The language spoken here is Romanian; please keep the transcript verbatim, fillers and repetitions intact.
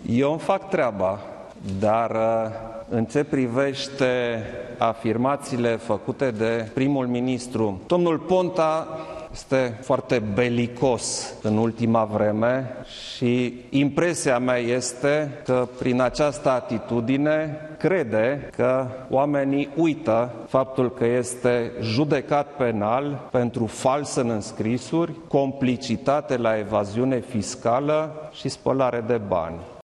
Eu îmi fac treaba, dar în ce privește afirmațiile făcute de primul ministru, domnul Ponta este foarte belicos în ultima vreme și impresia mea este că prin această atitudine crede că oamenii uită faptul că este judecat penal pentru fals în înscrisuri, complicitate la evaziune fiscală și spălare de bani.